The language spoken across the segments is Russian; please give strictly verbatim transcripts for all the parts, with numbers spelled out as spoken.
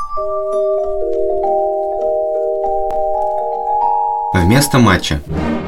Вместо матча.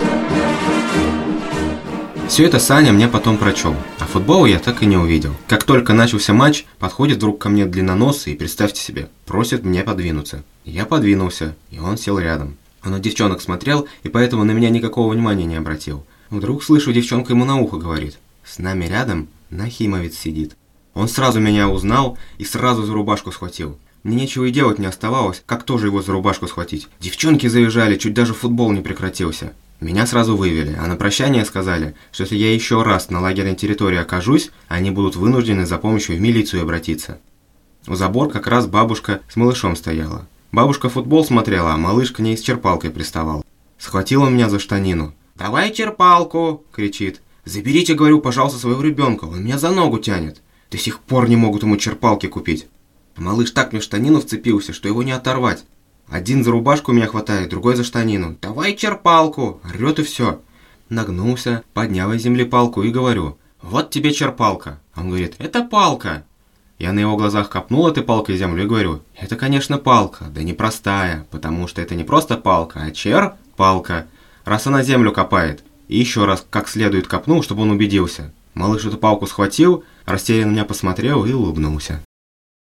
Все это Саня мне потом прочел, а футбола я так и не увидел. Как только начался матч, подходит вдруг ко мне длинноносый и, представьте себе, просит мне подвинуться. Я подвинулся, и он сел рядом. Он на девчонок смотрел, и поэтому на меня никакого внимания не обратил. Вдруг слышу, девчонка ему на ухо говорит: «С нами рядом Нахимовец сидит». Он сразу меня узнал и сразу за рубашку схватил. Мне нечего и делать не оставалось, как тоже его за рубашку схватить. Девчонки завизжали, чуть даже футбол не прекратился. Меня сразу вывели, а на прощание сказали, что если я еще раз на лагерной территории окажусь, они будут вынуждены за помощью в милицию обратиться. У забора как раз бабушка с малышом стояла. Бабушка футбол смотрела, а малыш к ней с черпалкой приставал. Схватила меня за штанину. «Давай черпалку!» – кричит. «Заберите, говорю, пожалуйста, своего ребенка, он меня за ногу тянет». До сих пор не могут ему черпалки купить. Малыш так мне в штанину вцепился, что его не оторвать. Один за рубашку меня хватает, другой за штанину. «Давай черпалку!» Орёт и все. Нагнулся, поднял из земли палку и говорю: «Вот тебе черпалка». Он говорит: «Это палка». Я на его глазах копнул этой палкой землю и говорю: «Это, конечно, палка, да непростая, потому что это не просто палка, а черпалка, раз она землю копает». И еще раз как следует копнул, чтобы он убедился. Малыш эту палку схватил, растерянно на меня посмотрел и улыбнулся.